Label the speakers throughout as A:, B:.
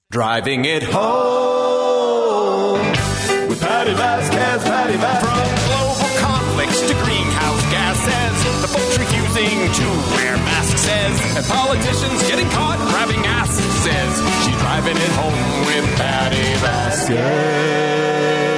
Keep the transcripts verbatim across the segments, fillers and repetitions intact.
A: Driving it home with Patty Vasquez, Patty Vasquez.
B: From global conflicts to greenhouse gases, the folks refusing to wear masks says, and politicians getting caught grabbing ass says, she's driving it home with Patty Vasquez.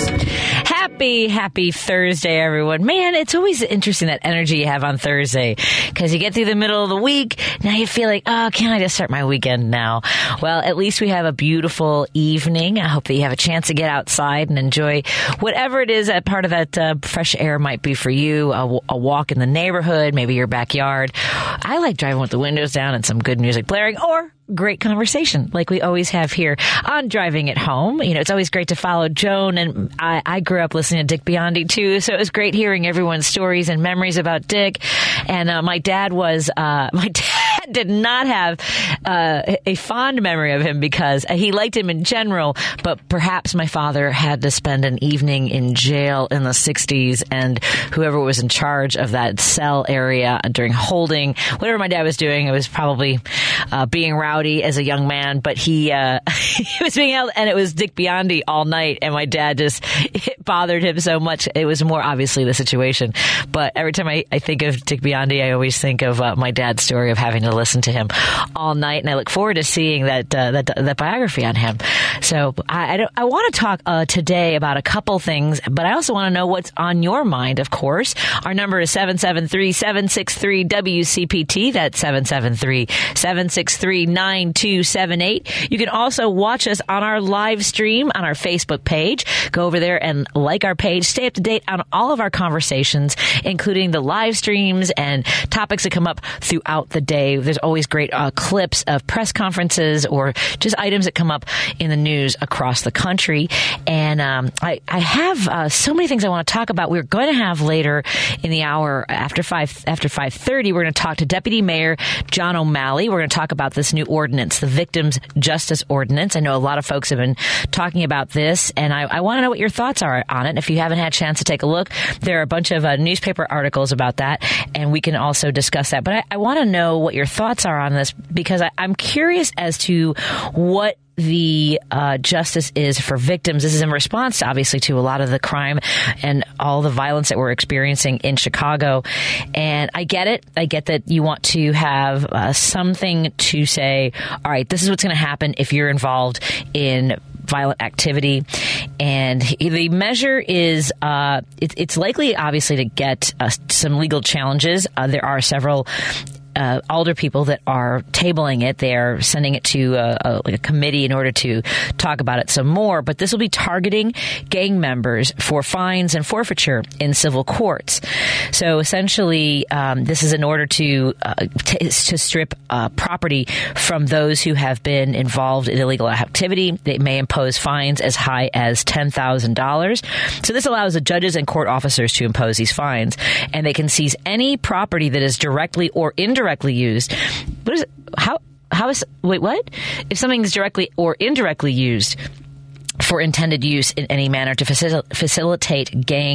C: Happy, happy Thursday, everyone. Man, it's always interesting, that energy you have on Thursday, because you get through the middle of the week. Now you feel like, oh, can I just start my weekend now? Well, at least we have a beautiful evening. I hope that you have a chance to get outside and enjoy whatever it is that part of that uh, fresh air might be for you. A, a walk in the neighborhood, maybe your backyard. I like driving with the windows down and some good music blaring, or great conversation like we always have here on Driving It Home. You know, it's always great to follow Joan, and I, I grew up listening to Dick Biondi too, so it was great hearing everyone's stories and memories about Dick. And uh, my dad was, uh, my dad did not have uh, a fond memory of him because he liked him in general, but perhaps my father had to spend an evening in jail in the sixties, and whoever was in charge of that cell area during holding, whatever my dad was doing, it was probably uh, being rowdy as a young man, but he uh, he was being held, and it was Dick Biondi all night, and my dad just, it bothered him so much. It was more obviously the situation, but every time I, I think of Dick Biondi, I always think of uh, my dad's story of having to listen to him all night, and I look forward to seeing that uh, that, that biography on him. So I I, don't, I want to talk uh, today about a couple things, but I also want to know what's on your mind, of course. Our number is seven seven three, seven six three, W C P T. That's seven seven three, seven six three, nine two seven eight. You can also watch us on our live stream on our Facebook page. Go over there and like our page. Stay up to date on all of our conversations, including the live streams and topics that come up throughout the day. There's always great uh, clips of press conferences or just items that come up in the news across the country. And um, I, I have uh, so many things I want to talk about. We're going to have later in the hour after five after five thirty. We're going to talk to Deputy Mayor John O'Malley. We're going to talk about this new ordinance, the Victims Justice Ordinance. I know a lot of folks have been talking about this, and I, I want to know what your thoughts are on it. And if you haven't had a chance to take a look, there are a bunch of uh, newspaper articles about that, and we can also discuss that. But I, I want to know what your thoughts are on this, because I, I'm curious as to what the uh, justice is for victims. This is in response, obviously, to a lot of the crime and all the violence that we're experiencing in Chicago. And I get it. I get that you want to have uh, something to say, all right, this is what's going to happen if you're involved in violent activity. And the measure is, uh, it, it's likely, obviously, to get uh, some legal challenges. Uh, there are several Uh, alder people that are tabling it. They are sending it to a, a, like a committee in order to talk about it some more. But this will be targeting gang members for fines and forfeiture in civil courts. So essentially, um, this is in order to uh, t- to strip uh, property from those who have been involved in illegal activity. They may impose fines as high as ten thousand dollars. So this allows the judges and court officers to impose these fines, and they can seize any property that is directly or indirectly Directly used. What is it? How? How is? Wait, what? If something is directly or indirectly used for intended use in any manner to facil- facilitate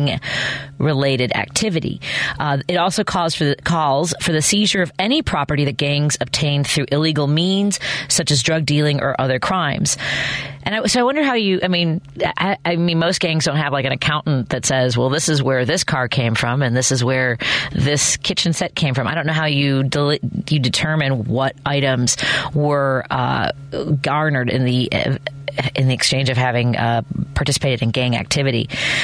C: gang-related activity. Uh, it also calls for the calls for the seizure of any property that gangs obtain through illegal means, such as drug dealing or other crimes. And I, so I wonder how you, I mean, I, I mean, most gangs don't have like an accountant that says, well, this is where this car came from and this is where this kitchen set came from. I don't know how you de- you determine what items were uh, garnered in the uh, in the exchange of having uh, participated in gang activity.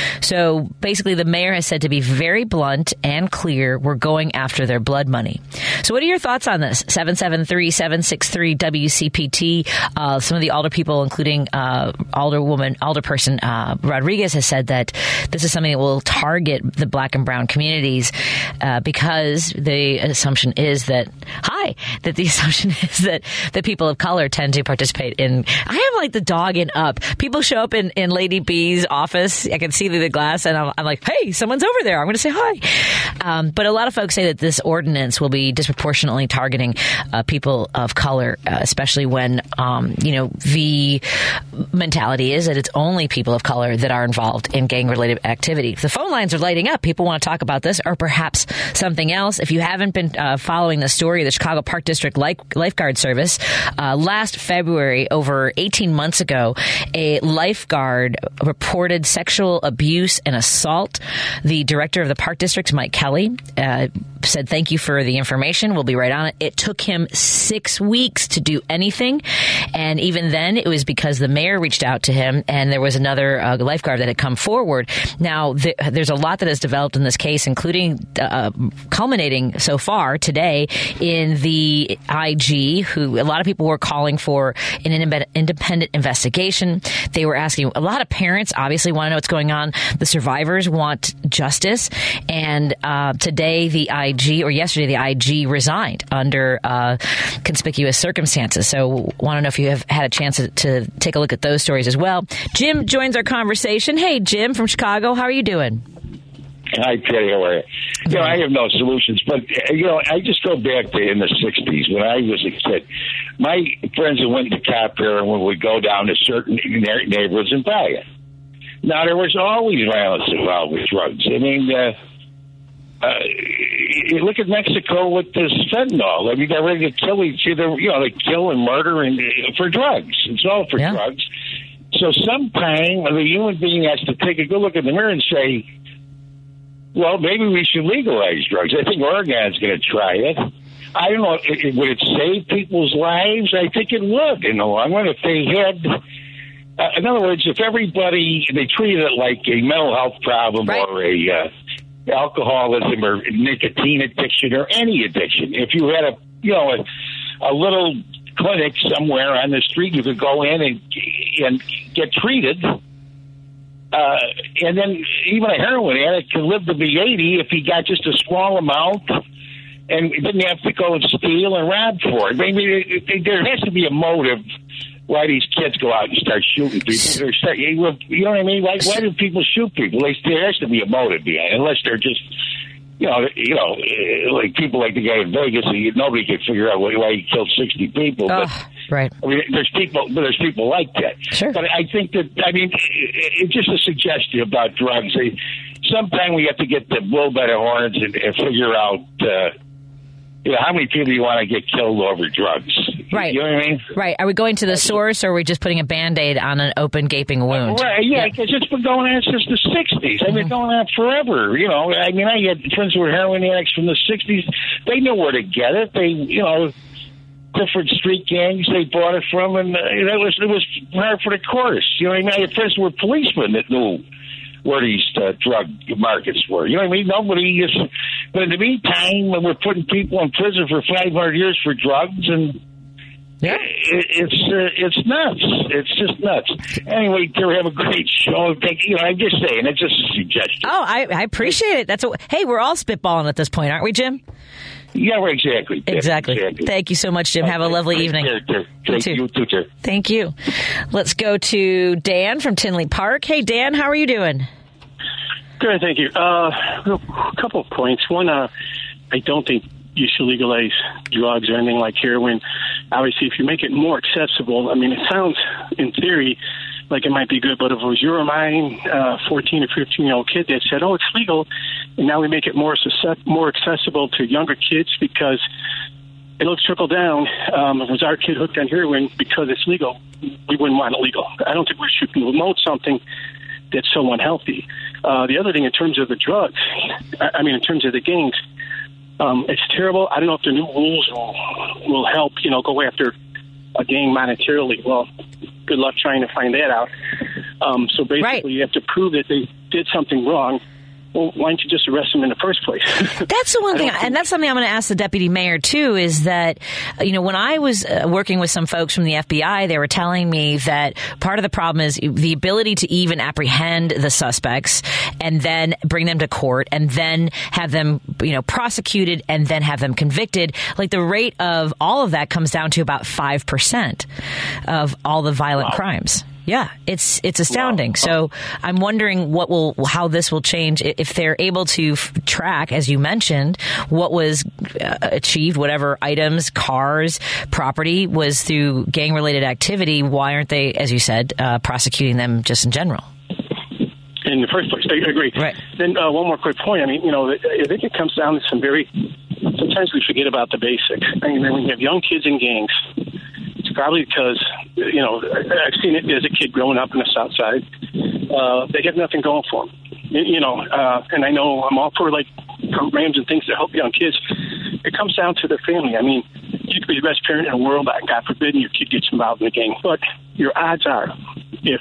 C: So basically, the mayor has said, to be very blunt and clear, we're going after their blood money. So what are your thoughts on this? seven seven three, seven six three, W C P T. Uh, some of the alder people, including uh, alderwoman, alderperson uh, Rodriguez, has said that this is something that will target the black and brown communities uh, because the assumption is that, hi, that the assumption is that the people of color tend to participate in, I am like the dog dogging up. People show up in, in Lady B's office. I can see through the glass, and I'm, I'm like, hey, someone's over there. I'm going to say hi. Um, but a lot of folks say that this ordinance will be disproportionately targeting uh, people of color, uh, especially when, um, you know, the mentality is that it's only people of color that are involved in gang-related activity. The phone lines are lighting up. People want to talk about this or perhaps something else. If you haven't been uh, following the story of the Chicago Park District Life- Lifeguard Service, uh, last February, over eighteen months ago, a lifeguard reported sexual abuse and assault. The director of the Park District, Mike Kelly, uh, said, thank you for the information. We'll be right on it. It took him six weeks to do anything. And even then, it was because the mayor reached out to him and there was another uh, lifeguard that had come forward. Now, th- there's a lot that has developed in this case, including uh, culminating so far today in the I G, who a lot of people were calling for an independent investigation. They were asking, a lot of parents obviously want to know what's going on. The survivors want justice. And uh, today, the I G, or yesterday, the I G resigned under uh, conspicuous circumstances. So want to know if you have had a chance to, to take a look at those stories as well. Jim joins our conversation. Hey, Jim from Chicago. How are you doing?
D: Hi, Patty. How are you? You know, I have no solutions, but, you know, I just go back to in the sixties when I was a kid. My friends that went to cop here and would go down to certain neighborhoods and buy it. Now, there was always violence involved with drugs. I mean, uh, uh, you look at Mexico with this fentanyl. I mean, they're ready to kill each other. You know, they kill and murder and uh, for drugs. It's all for yeah. drugs. So sometime the human being has to take a good look in the mirror and say, well, maybe we should legalize drugs. I think Oregon's going to try it. I don't know. It, it, would it save people's lives? I think it would in the long run if they had. Uh, in other words, if everybody, they treated it like a mental health problem right. or a uh, alcoholism or nicotine addiction or any addiction. If you had a, you know, a, a little clinic somewhere on the street, you could go in and and get treated. Uh, and then even a heroin addict can live to be eighty if he got just a small amount and didn't have to go and steal and rob for it. Maybe it, it, there has to be a motive why these kids go out and start shooting people. Start, you know what I mean? Why, why do people shoot people? There has to be a motive behind it, unless they're just, you know, you know, like people like the guy in Vegas. Nobody could figure out why he killed sixty people.
C: Oh,
D: but,
C: right.
D: I mean, there's people, but there's people like that.
C: Sure.
D: But I think that, I mean, it's just a suggestion about drugs. Sometime we have to get the bull by the horns and, and figure out, uh, you know, how many people you want to get killed over drugs.
C: Right.
D: You know what I mean?
C: Right. Are we going to the source, or are we just putting a Band-Aid on an open, gaping wound?
D: Uh, right. Yeah, because yeah. it's been going on since the sixties. I mean, mm-hmm. going on forever. You know, I mean, I had friends who were heroin addicts from the sixties. They knew where to get it. They, you know, different street gangs they bought it from, and uh, that was it was hard for the course. You know what I mean? I had friends who were policemen that knew where these uh, drug markets were. You know what I mean? Nobody is. But in the meantime, we're putting people in prison for five hundred years for drugs, and yeah. it, it's uh, it's nuts. It's just nuts. Anyway, Terry, have a great show. Thank you. Know, I'm just saying, it's just a suggestion.
C: Oh, I, I appreciate it. That's what, hey, we're all spitballing at this point, aren't we, Jim?
D: Yeah, exactly.
C: Exactly.
D: exactly.
C: Thank you so much, Jim. Have a lovely evening.
D: Thank you, too, sir.
C: Thank you. Let's go to Dan from Tinley Park. Hey, Dan, how are you doing?
E: Good, thank you. Uh, a couple of points. One, uh, I don't think you should legalize drugs or anything like heroin. Obviously, if you make it more accessible, I mean, it sounds, in theory, like it might be good, but if it was your or mine, uh, fourteen or fifteen-year-old kid that said, oh, it's legal, and now we make it more more accessible to younger kids because it'll trickle down. Um, if it was our kid hooked on heroin because it's legal, we wouldn't want it legal. I don't think we should promote something that's so unhealthy. Uh, the other thing, in terms of the drugs, I mean, in terms of the gangs, um, it's terrible. I don't know if the new rules will, will help, you know, go after a gang monetarily. Well, good luck trying to find that out. Um, so basically, right. you have to prove that they did something wrong, well, why didn't you just arrest them in the first place?
C: That's the one thing, and that's something I'm going to ask the deputy mayor, too, is that, you know, when I was uh, working with some folks from the F B I, they were telling me that part of the problem is the ability to even apprehend the suspects and then bring them to court and then have them, you know, prosecuted and then have them convicted. Like, the rate of all of that comes down to about five percent of all the violent
E: Wow.
C: crimes. Yeah, it's it's astounding.
E: Wow.
C: So I'm wondering what will how this will change if they're able to f- track, as you mentioned, what was uh, achieved, whatever items, cars, property was through gang-related activity. Why aren't they, as you said, uh, prosecuting them just in general?
E: In the first place, I agree.
C: Right.
E: Then uh, one more quick point. I mean, you know, I think it comes down to some very. Sometimes we forget about the basics. I mean, when you have young kids in gangs, it's probably because, you know, I've seen it as a kid growing up in the South Side. Uh, they have nothing going for them, you know. Uh, and I know I'm all for like programs and things to help young kids. It comes down to their family. I mean, you could be the best parent in the world, but God forbid your kid gets involved in a gang. But your odds are, if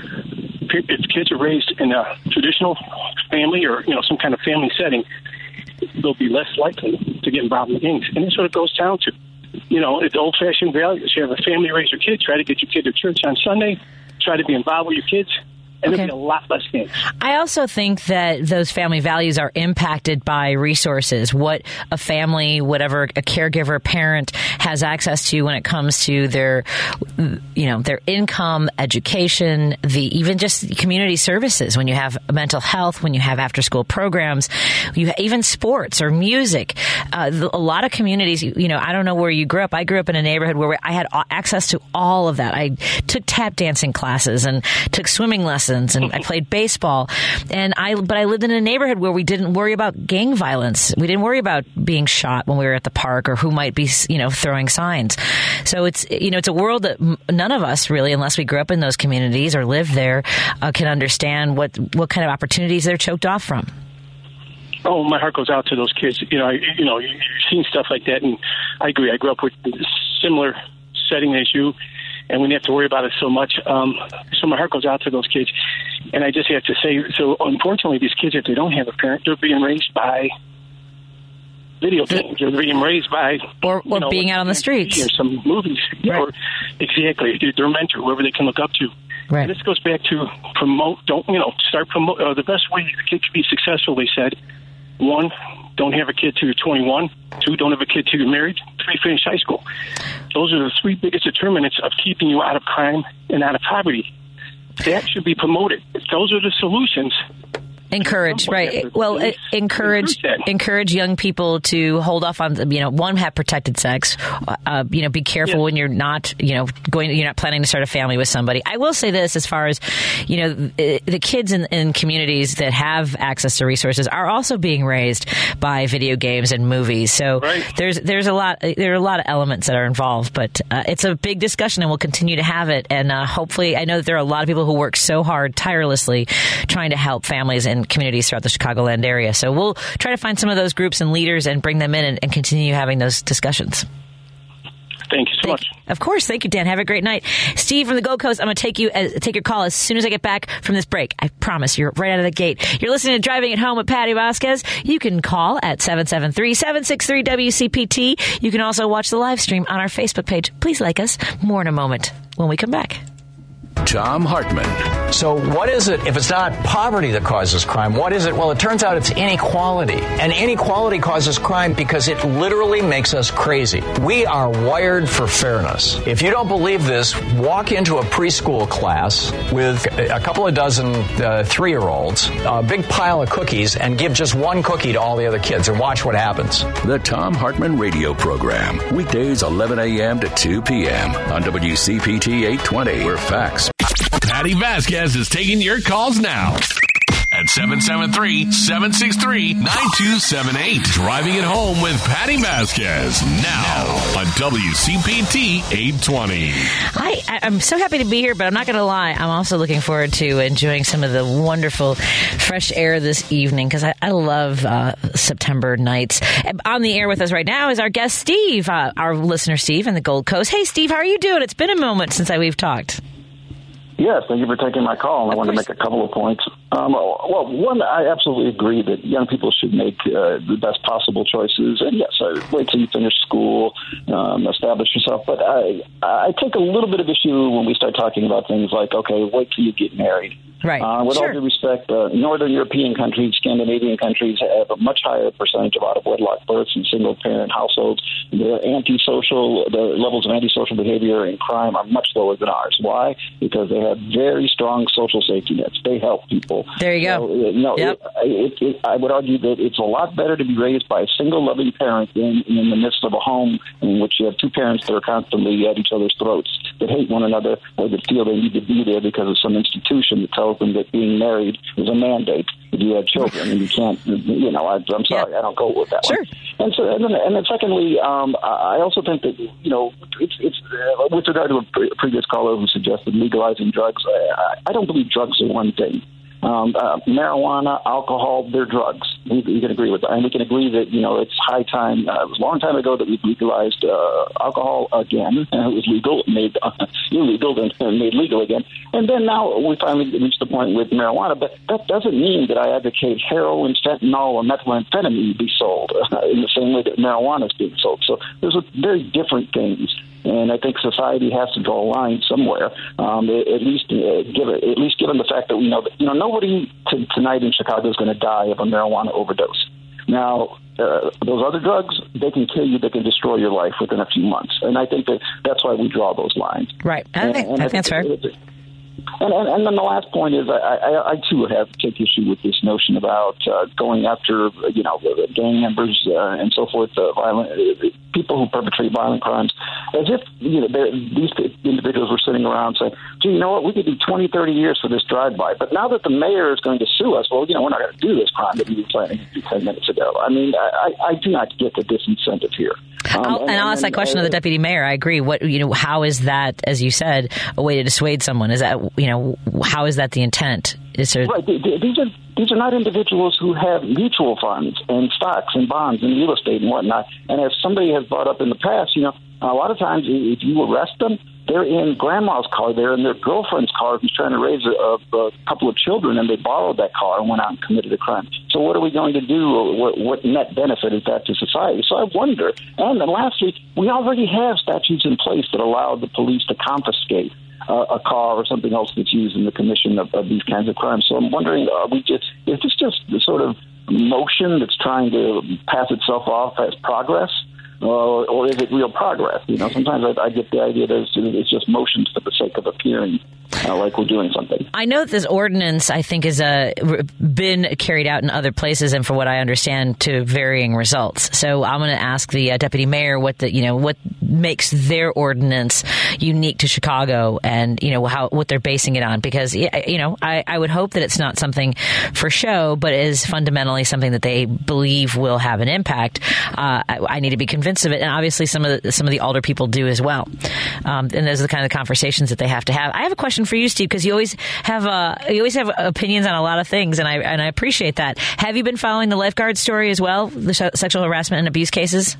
E: if kids are raised in a traditional family or, you know, some kind of family setting, they'll be less likely to get involved in gangs. And that's what it goes down to. You know, it's old-fashioned values. You have a family, raise your kid, try to get your kid to church on Sunday, try to be involved with your kids, and
C: Okay.
E: there'll be a lot less gangs.
C: I also think that those family values are impacted by resources, what a family, whatever a caregiver, parent has access to when it comes to their, you know, their income, education, the even just community services. When you have mental health, when you have after-school programs, you even sports or music. Uh, a lot of communities, you know, I don't know where you grew up. I grew up in a neighborhood where I had access to all of that. I took tap dancing classes and took swimming lessons. And I played baseball, and I. But I lived in a neighborhood where we didn't worry about gang violence. We didn't worry about being shot when we were at the park or who might be, you know, throwing signs. So it's, you know, it's a world that none of us really, unless we grew up in those communities or lived there, uh, can understand what what kind of opportunities they're choked off from.
E: Oh, my heart goes out to those kids. You know, I, you know, you've seen stuff like that, and I agree. I grew up with a similar setting as you. And we didn't have to worry about it so much. Um, so my heart goes out to those kids. And I just have to say, so unfortunately, these kids, if they don't have a parent, they're being raised by video games. They're being raised by...
C: Or, or
E: you know,
C: being out on the streets.
E: Or some movies.
C: Right.
E: Or exactly. Their mentor, whoever they can look up to.
C: Right.
E: And this goes back to promote, don't, you know, start promote. Uh, the best way a kid can be successful, they said, one, don't have a kid till you're twenty-one. Two, don't have a kid till you're married. Three, finish high school. Those are the three biggest determinants of keeping you out of crime and out of poverty. That should be promoted. Those are the solutions.
C: Encourage, right. Well, uh, encourage encourage young people to hold off on, you know, one, have protected sex. Uh, you know, be careful
E: yeah.
C: when you're not, you know, going, you're not planning to start a family with somebody. I will say this as far as, you know, the kids in, in communities that have access to resources are also being raised by video games and movies. So
E: right.
C: there's there's a lot there are a lot of elements that are involved, but uh, it's a big discussion and we'll continue to have it. And uh, hopefully, I know that there are a lot of people who work so hard, tirelessly, trying to help families and communities throughout the Chicagoland area. So we'll try to find some of those groups and leaders and bring them in and, and continue having those discussions.
E: Thank you so
C: Thank,
E: much.
C: Of course. Thank you, Dan. Have a great night. Steve from the Gold Coast, I'm going to take you as, take your call as soon as I get back from this break. I promise you're right out of the gate. You're listening to Driving It Home with Patty Vasquez. You can call at seven seven three, seven six three, W C P T. You can also watch the live stream on our Facebook page. Please like us. More in a moment when we come back.
F: Tom Hartman.
G: So what is it, if it's not poverty that causes crime, what is it? Well, it turns out it's inequality. And inequality causes crime because it literally makes us crazy. We are wired for fairness. If you don't believe this, walk into a preschool class with a couple of dozen uh, three-year-olds, a big pile of cookies, and give just one cookie to all the other kids and watch what happens.
F: The Tom Hartman Radio Program. Weekdays eleven a.m. to two p.m. on W C P T eight twenty, where facts.
H: Patty Vasquez is taking your calls now at seven seven three, seven six three, nine two seven eight. Driving it home with Patty Vasquez now on W C P T eight twenty.
C: Hi, I'm so happy to be here, but I'm not going to lie. I'm also looking forward to enjoying some of the wonderful fresh air this evening because I, I love uh, September nights. On the air with us right now is our guest, Steve, uh, our listener, Steve, in the Gold Coast. Hey, Steve, how are you doing? It's been a moment since I, we've talked.
I: Yes, thank you for taking my call. I want to make a couple of points. Um, well, one, I absolutely agree that young people should make uh, the best possible choices. And yes, I wait till you finish school, um, establish yourself. But I, I take a little bit of issue when we start talking about things like, okay, wait till you get married.
C: Right.
I: Uh, with
C: sure.
I: all due respect, uh, Northern European countries, Scandinavian countries have a much higher percentage of out-of-wedlock births in single-parent households. Their antisocial, the levels of antisocial behavior and crime are much lower than ours. Why? Because they have very strong social safety nets. They help people.
C: There you go.
I: So, you know,
C: yep.
I: it, it, it, I would argue that it's a lot better to be raised by a single loving parent than in the midst of a home in which you have two parents that are constantly at each other's throats, that hate one another, or that feel they need to be there because of some institution that tells them that being married is a mandate if you have children, and you can't, you know, I, I'm sorry, yeah. I don't go with that
C: sure.
I: one. And so, and then, and then secondly, um, I also think that, you know, it's, it's uh, with regard to a pre- previous caller who suggested legalizing drugs, I, I don't believe drugs are one thing. Um, uh, marijuana, alcohol, they're drugs. We, we can agree with that. And we can agree that, you know, it's high time. Uh, it was a long time ago that we legalized uh, alcohol again. And it was legal, made uh, illegal, and made legal again. And then now we finally reached the point with marijuana. But that doesn't mean that I advocate heroin, fentanyl, or methamphetamine be sold uh, in the same way that marijuana is being sold. So those are very different things. And I think society has to draw a line somewhere. Um, at least, uh, give it, at least given the fact that we know that you know nobody t- tonight in Chicago is going to die of a marijuana overdose. Now, uh, those other drugs, they can kill you. They can destroy your life within a few months. And I think that that's why we draw those lines.
C: Right. I think, and, and I think that's fair.
I: It, it, And, and, and then the last point is, I, I, I too have take issue with this notion about uh, going after, you know, gang members uh, and so forth, uh, violent uh, people who perpetrate violent crimes, as if you know these individuals were sitting around saying, "Gee, you know what? We could do twenty, thirty years for this drive-by." But now that the mayor is going to sue us, well, you know, we're not going to do this crime that we were planning to do ten minutes ago. I mean, I, I do not get the disincentive here. Um,
C: I'll, and, and I'll ask that question uh, of the deputy mayor. I agree. What you know, how is that, as you said, a way to dissuade someone? Is that you know, how is that the intent? Is there...
I: Right. These are these are not individuals who have mutual funds and stocks and bonds and real estate and whatnot. And as somebody has brought up in the past, you know, a lot of times if you arrest them, they're in grandma's car. They're in their girlfriend's car who's trying to raise a, a couple of children, and they borrowed that car and went out and committed a crime. So what are we going to do? What, what net benefit is that to society? So I wonder. And then lastly, we already have statutes in place that allow the police to confiscate Uh, a car or something else that's used in the commission of, of these kinds of crimes. So I'm wondering, are we just is this just the sort of motion that's trying to pass itself off as progress, or, or is it real progress? You know, sometimes I, I get the idea that it's, it's just motions for the sake of appearing uh, like we're doing something.
C: I know that this ordinance, I think, has uh, been carried out in other places, and from what I understand, to varying results. So I'm going to ask the uh, deputy mayor what the you know what makes their ordinance unique to Chicago, and you know how what they're basing it on. Because you know, I, I would hope that it's not something for show, but is fundamentally something that they believe will have an impact. Uh, I, I need to be convinced of it, and obviously some of the, some of the older people do as well. Um, and those are the kind of conversations that they have to have. I have a question for you, Steve, because you always have uh, you always have opinions on a lot of things, and I and I appreciate that. Have you been following the lifeguard story as well, the sh- sexual harassment and abuse cases?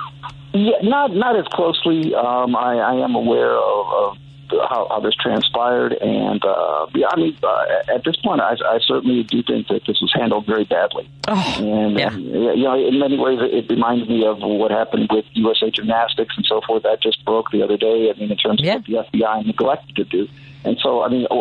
I: Yeah, not not as closely. Um, I, I am aware of, of how, how this transpired, and uh, yeah, I mean, uh, at this point, I, I certainly do think that this was handled very badly.
C: Oh,
I: and
C: yeah.
I: um, you know, in many ways, it reminds me of what happened with U S A Gymnastics and so forth. That just broke the other day. I mean, in terms
C: yeah.
I: of what the F B I neglected to do. And so, I mean,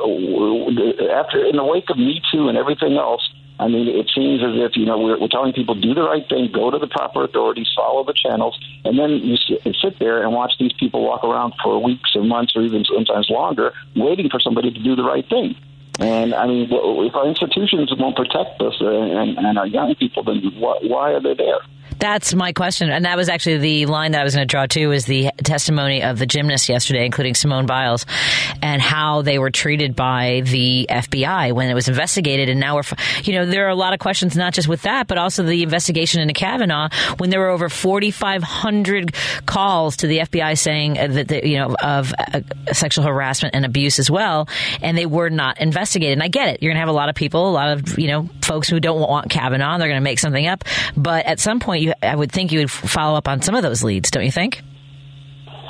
I: we're, after in the wake of Me Too and everything else, I mean, it seems as if, you know, we're, we're telling people do the right thing, go to the proper authorities, follow the channels, and then you sit, sit there and watch these people walk around for weeks or months or even sometimes longer waiting for somebody to do the right thing. And, I mean, if our institutions won't protect us and, and our young people, then why, why are they there?
C: That's my question. And that was actually the line that I was going to draw to, is the testimony of the gymnasts yesterday, including Simone Biles, and how they were treated by the F B I when it was investigated. And now we're, you know, there are a lot of questions, not just with that, but also the investigation into Kavanaugh, when there were over forty-five hundred calls to the F B I saying that, the, you know, of uh, sexual harassment and abuse as well. And they were not investigated. And I get it. You're going to have a lot of people, a lot of, you know, folks who don't want Kavanaugh. They're going to make something up. But at some point, you, I would think you would follow up on some of those leads, don't you think?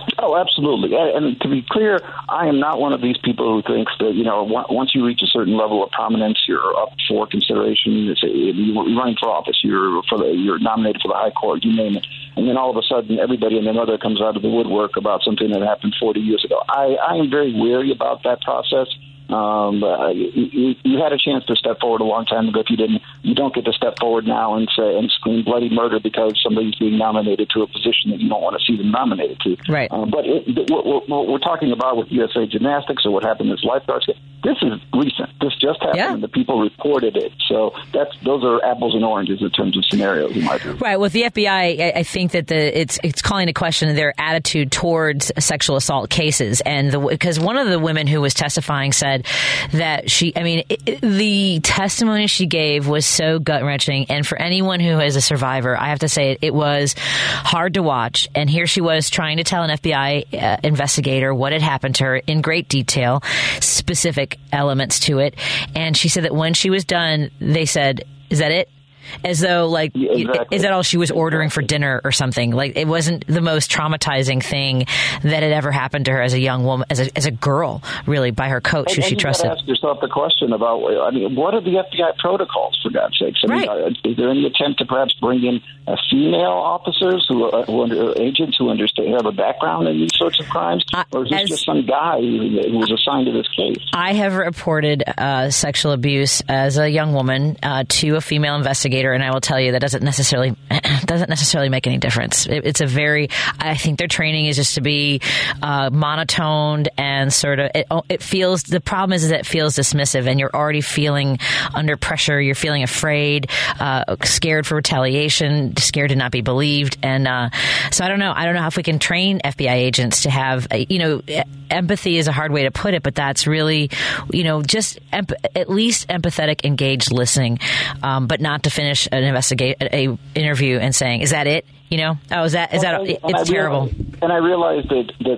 I: Oh, absolutely. And to be clear, I am not one of these people who thinks that, you know, once you reach a certain level of prominence, you're up for consideration. You're running for office, you're for the, you're nominated for the high court, you name it. And then all of a sudden, everybody and their mother comes out of the woodwork about something that happened forty years ago. I, I am very wary about that process. Um, uh, you, you had a chance to step forward a long time ago. If you didn't, you don't get to step forward now and say and scream bloody murder because somebody's being nominated to a position that you don't want to see them nominated to.
C: Right.
I: Um, but it, what, what, what we're talking about with U S A Gymnastics or what happened in this lifeguards, this is recent. This just happened.
C: Yeah.
I: And the people reported it. So that's those are apples and oranges in terms of scenarios, in my view.
C: Right. With the F B I, I think that the it's it's calling into question their attitude towards sexual assault cases, and the because one of the women who was testifying said that she, I mean, it, the testimony she gave was so gut-wrenching. And for anyone who is a survivor, I have to say it, it was hard to watch. And here she was trying to tell an F B I uh, investigator what had happened to her in great detail, specific elements to it. And she said that when she was done, they said, "Is that it?" As though, like,
I: yeah, exactly.
C: is that all she was ordering for dinner or something? Like, it wasn't the most traumatizing thing that had ever happened to her as a young woman, as a, as a girl, really, by her coach,
I: and,
C: who
I: and
C: she
I: you
C: trusted.
I: Ask yourself the question about, I mean, what are the F B I protocols, for God's sakes? I
C: right.
I: mean, uh, is there any attempt to perhaps bring in uh, female officers who, uh, who under, agents who understand have a background in these sorts of crimes,
C: uh,
I: or is this
C: as,
I: just some guy who, who was assigned to this case?
C: I have reported uh, sexual abuse as a young woman uh, to a female investigator, and I will tell you that doesn't necessarily doesn't necessarily make any difference. It, it's a very, I think their training is just to be uh, monotoned and sort of, it, it feels, the problem is that it feels dismissive, and you're already feeling under pressure. You're feeling afraid, uh, scared for retaliation, scared to not be believed. And uh, so I don't know. I don't know if we can train F B I agents to have, you know, empathy is a hard way to put it, but that's really, you know, just emp- at least empathetic, engaged listening, um, but not to finish an investigation. A interview and saying, "Is that it?" You know, oh, is that is that?
I: And,
C: it's
I: and I
C: terrible.
I: Realize, and I realize that that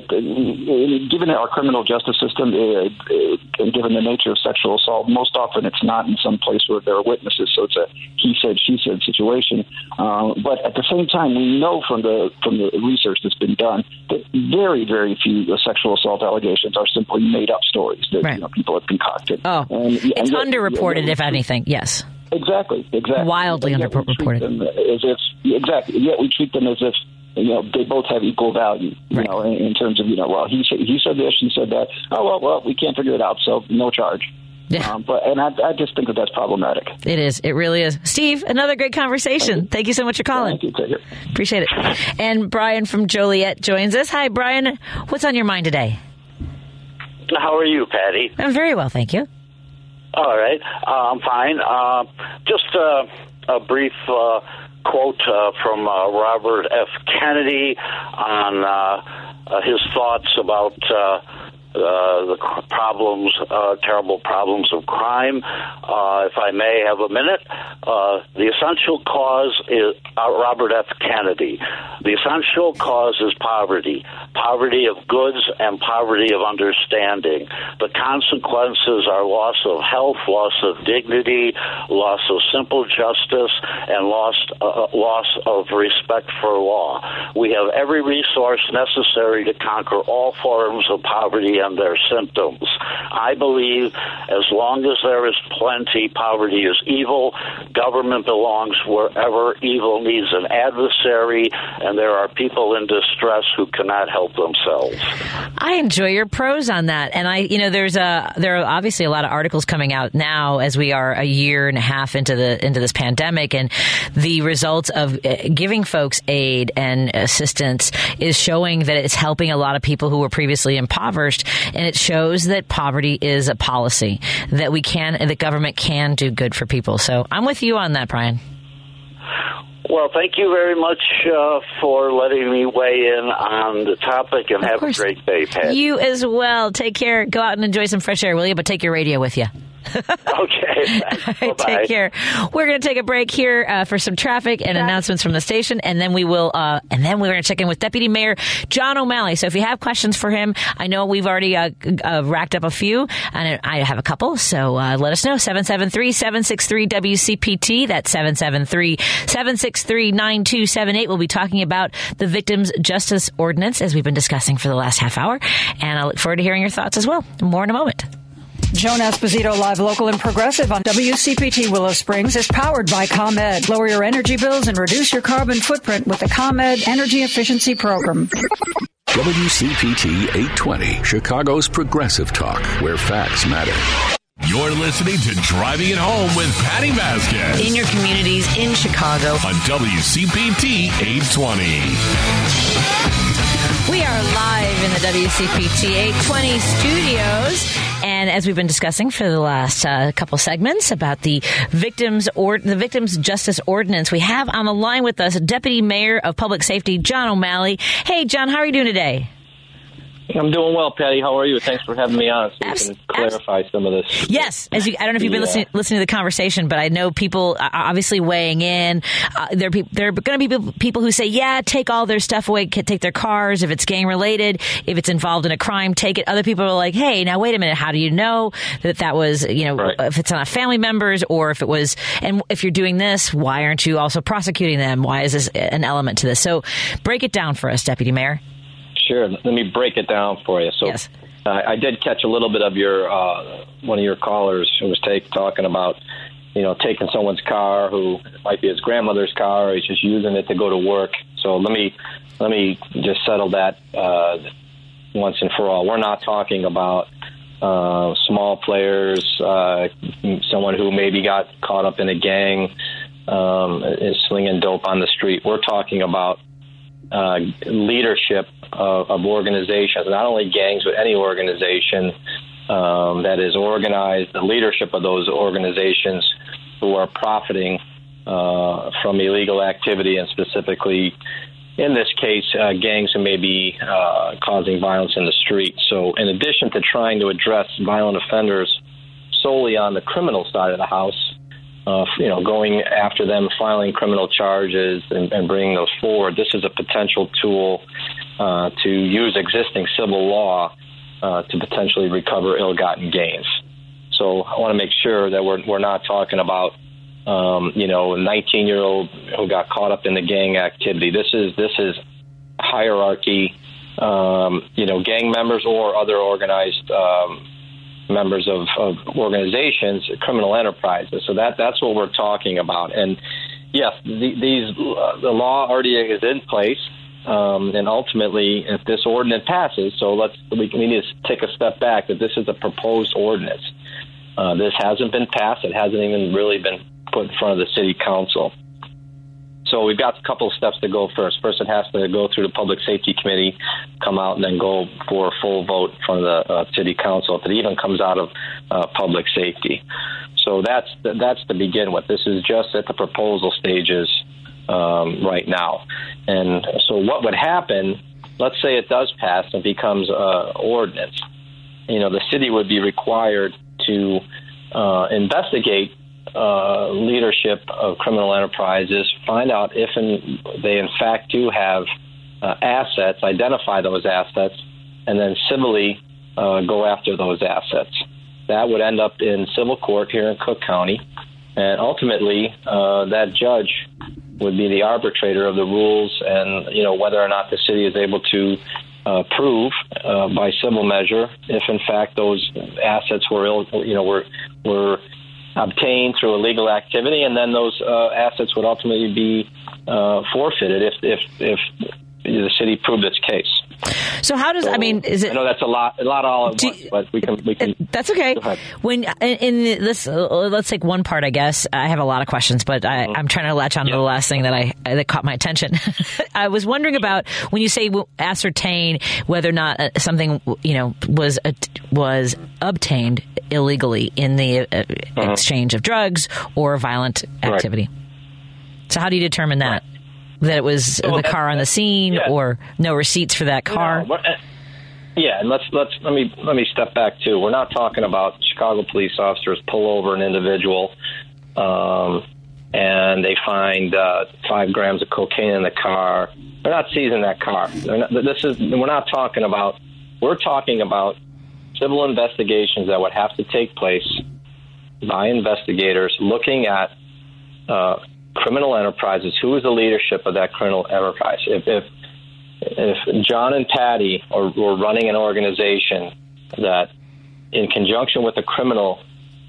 I: uh, given our criminal justice system, uh, uh, and given the nature of sexual assault, most often it's not in some place where there are witnesses, so it's a he said, she said situation. Uh, but at the same time, we know from the from the research that's been done that very very few sexual assault allegations are simply made up stories that
C: right.
I: you know, people have concocted.
C: Oh,
I: and,
C: it's
I: and
C: underreported,
I: yet,
C: if anything. Yes.
I: Exactly, exactly.
C: Wildly underreported.
I: As if, exactly, yet we treat them as if, you know, they both have equal value, you
C: right.
I: know, in, in terms of, you know, well, he said, he said this, she said that. Oh, well, well, we can't figure it out, so no charge.
C: Yeah.
I: Um, but and I, I just think that that's problematic.
C: It is. It really is. Steve, another great conversation. Thank you, Thank you so much for calling.
I: Thank you. Take care.
C: Appreciate it. And Brian from Joliet joins us. Hi, Brian. What's on your mind today?
J: How are you, Patty?
C: I'm very well, thank you.
J: All right. Uh, I'm fine. Uh, just uh, a brief uh, quote uh, from uh, Robert F. Kennedy on uh, uh, his thoughts about uh, uh, the problems, uh, terrible problems of crime. Uh, if I may have a minute, uh, the essential cause is uh, Robert F. Kennedy. The essential cause is poverty, poverty of goods and poverty of understanding. The consequences are loss of health, loss of dignity, loss of simple justice, and loss, uh, loss of respect for law. We have every resource necessary to conquer all forms of poverty and their symptoms. I believe as long as there is plenty, poverty is evil. Government belongs wherever evil needs an adversary, and there are people in distress who cannot help themselves.
C: I enjoy your prose on that, and I, you know, there's a there are obviously a lot of articles coming out now as we are a year and a half into the into this pandemic, and the results of giving folks aid and assistance is showing that it's helping a lot of people who were previously impoverished, and it shows that poverty is a policy that we can, the government can do good for people. So I'm with you on that, Brian.
J: Well, thank you very much uh, for letting me weigh in on the topic, and
C: of
J: have
C: course.
J: a great day, Pat.
C: You as well. Take care. Go out and enjoy some fresh air, will you? But take your radio with you.
J: Okay.
C: All right, take care. We're going to take a break here uh, for some traffic and announcements from the station, and then we will. Uh, and then we're going to check in with Deputy Mayor John O'Malley. So if you have questions for him, I know we've already uh, uh, racked up a few, and I have a couple. So uh, let us know. seven seven three, seven six three, W C P T. That's seven seven three, seven six three, nine two seven eight. We'll be talking about the Victims Justice Ordinance, as we've been discussing for the last half hour, and I look forward to hearing your thoughts as well. More in a moment.
K: Joan Esposito, live, local, and progressive on W C P T Willow Springs is powered by ComEd. Lower your energy bills and reduce your carbon footprint with the ComEd Energy Efficiency Program.
F: W C P T eight twenty, Chicago's progressive talk, where facts matter.
H: You're listening to Driving It Home with Patty Vasquez.
C: In your communities in Chicago.
H: On W C P T eight twenty.
C: We are live in the W C P T eight twenty studios, and as we've been discussing for the last uh, couple segments about the victims or the Victims Justice Ordinance, we have on the line with us Deputy Mayor of Public Safety John O'Malley. Hey, John, how are you doing today?
L: I'm doing well, Patty. How are you? Thanks for having me on so we
C: Abs-
L: can clarify abs- some of this.
C: Yes. As you, I don't know if you've been
L: yeah.
C: listening, listening to the conversation, but I know people uh, obviously weighing in. Uh, there, pe- there are going to be people who say, yeah, take all their stuff away, take their cars. If it's gang related, if it's involved in a crime, take it. Other people are like, hey, now wait a minute. How do you know that that was, you know,
L: right.
C: if it's not family members or if it was, and if you're doing this, why aren't you also prosecuting them? Why is this an element to this? So break it down for us, Deputy Mayor.
L: Sure. Let me break it down for you. So
C: yes.
L: uh, I did catch a little bit of your uh, one of your callers who was take, talking about, you know, taking someone's car who might be his grandmother's car, or he's just using it to go to work. So let me let me just settle that uh, once and for all. We're not talking about uh, small players, uh, someone who maybe got caught up in a gang, um, is slinging dope on the street. We're talking about uh, leadership of, of organizations, not only gangs, but any organization um, that is organized, the leadership of those organizations who are profiting uh, from illegal activity, and specifically, in this case, uh, gangs who may be uh, causing violence in the street. So in addition to trying to address violent offenders solely on the criminal side of the house, uh, you know, going after them, filing criminal charges and, and bringing those forward, this is a potential tool uh, to use existing civil law uh, to potentially recover ill-gotten gains. So I want to make sure that we're, we're not talking about Um, you know, a nineteen-year-old who got caught up in the gang activity. This is this is hierarchy. Um, you know, gang members or other organized um, members of, of organizations, criminal enterprises. So that that's what we're talking about. And yes, the, these uh, the law already is in place. Um, and ultimately, if this ordinance passes, so let's we, we need to take a step back. That this is a proposed ordinance. Uh, this hasn't been passed. It hasn't even really been put in front of the city council. So we've got a couple of steps to go first. First, it has to go through the public safety committee, come out, and then go for a full vote from the uh, city council if it even comes out of uh, public safety. So that's that's to begin with. This is just at the proposal stages um, right now. And so what would happen, let's say it does pass and becomes an ordinance, you know, the city would be required to uh, investigate Uh, leadership of criminal enterprises, find out if in, they in fact do have uh, assets, identify those assets, and then civilly uh, go after those assets. That would end up in civil court here in Cook County, and ultimately uh, that judge would be the arbitrator of the rules and, you know, whether or not the city is able to uh, prove uh, by civil measure if in fact those assets were, ill, you know, were were obtained through illegal activity, and then those uh, assets would ultimately be uh, forfeited if, if if the city proved its case.
C: So how does so, I mean? Is it?
L: I know that's a lot, a lot all at once, but we can we can.
C: That's okay. When in, in this, uh, let's take one part. I guess I have a lot of questions, but I, mm-hmm. I'm trying to latch on to yeah. the last thing that I that caught my attention. I was wondering about when you say ascertain whether or not something you know was uh, was obtained illegally in the uh, mm-hmm. exchange of drugs or violent activity. Right. So how do you determine that? Right. That it was
L: well,
C: the car on the scene
L: yeah.
C: or no receipts for that car?
L: No, Yeah, and let's let's let me let me step back too. We're not talking about Chicago police officers pull over an individual, um, and they find uh, five grams of cocaine in the car. They're not seizing that car. They're not, this is we're not talking about. We're talking about civil investigations that would have to take place by investigators looking at uh, criminal enterprises. Who is the leadership of that criminal enterprise? If if If John and Patty are, were running an organization that, in conjunction with a criminal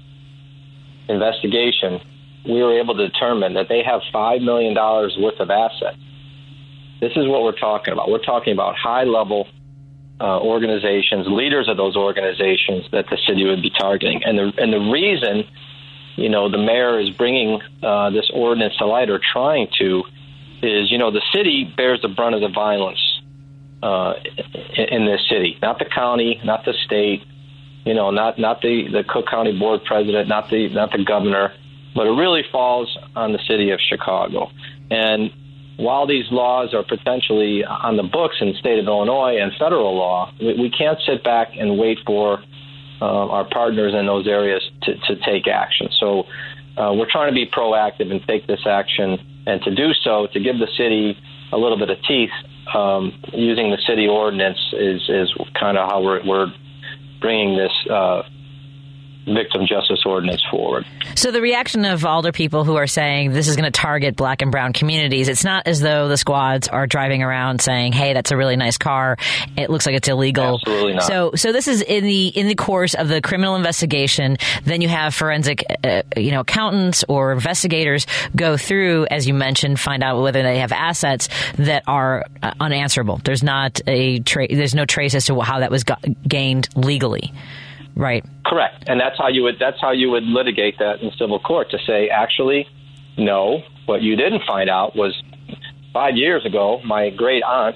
L: investigation, we were able to determine that they have five million dollars worth of assets, this is what we're talking about. We're talking about high-level uh, organizations, leaders of those organizations that the city would be targeting. And the, and the reason, you know, the mayor is bringing uh, this ordinance to light, or trying to, is, you know, the city bears the brunt of the violence uh, in this city, not the county, not the state, you know, not not the, the Cook County Board President, not the not the governor, but it really falls on the city of Chicago. And while these laws are potentially on the books in the state of Illinois and federal law, we, we can't sit back and wait for uh, our partners in those areas to, to take action. So uh, we're trying to be proactive and take this action. And to do so, to give the city a little bit of teeth, um, using the city ordinance is, is kind of how we're, we're bringing this uh, victim justice ordinance forward.
C: So the reaction of alder people who are saying this is going to target black and brown communities, it's not as though the squads are driving around saying, hey, that's a really nice car, it looks like it's illegal.
L: Absolutely not.
C: So so this is in the in the course of the criminal investigation. Then you have forensic uh, you know, accountants or investigators go through, as you mentioned, find out whether they have assets that are uh, unanswerable. There's not a tra- there's no trace as to how that was got- gained legally. Right.
L: Correct. And that's how you would that's how you would litigate that in civil court, to say, actually, no, what you didn't find out was five years ago, my great aunt,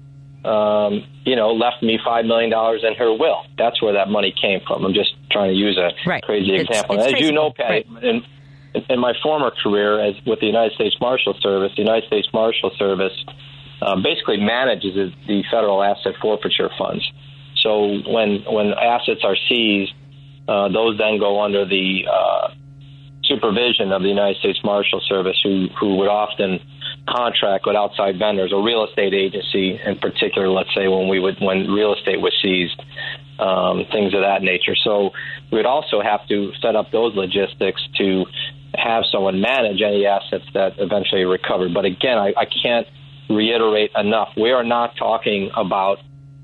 L: um, you know, left me five million dollars in her will. That's where that money came from. I'm just trying to use a right. crazy it's, example. It's as crazy. You know, Patty, right. in, in my former career as with the United States Marshal Service, the United States Marshal Service uh, basically manages the federal asset forfeiture funds. So when when assets are seized, uh, those then go under the uh, supervision of the United States Marshal Service, who, who would often contract with outside vendors, or real estate agency in particular. Let's say when we would when real estate was seized, um, things of that nature. So we would also have to set up those logistics to have someone manage any assets that eventually are recovered. But again, I, I can't reiterate enough. We are not talking about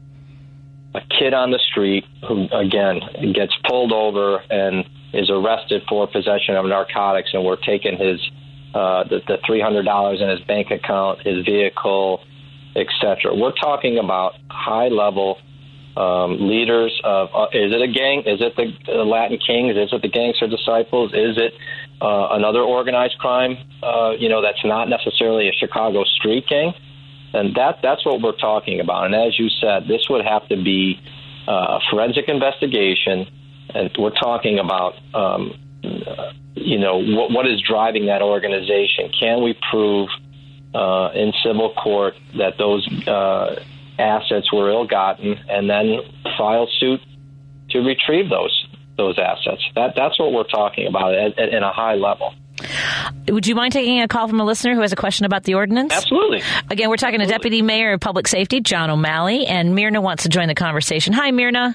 L: a kid on the street who, again, gets pulled over and is arrested for possession of narcotics, and we're taking his uh, the, the three hundred dollars in his bank account, his vehicle, et cetera. We're talking about high-level um, leaders of, uh, is it a gang? Is it the uh, Latin Kings? Is it the Gangster Disciples? Is it uh, another organized crime, uh, you know, that's not necessarily a Chicago street gang? And that that's what we're talking about. And as you said, this would have to be uh, a forensic investigation. And we're talking about, um, you know, what, what is driving that organization. Can we prove uh, in civil court that those uh, assets were ill-gotten, and then file suit to retrieve those those assets? That That's what we're talking about at, at, at a high level.
C: Would you mind taking a call from a listener who has a question about the ordinance?
L: Absolutely.
C: Again, we're talking Absolutely. to Deputy Mayor of Public Safety, John O'Malley, and Myrna wants to join the conversation. Hi, Myrna.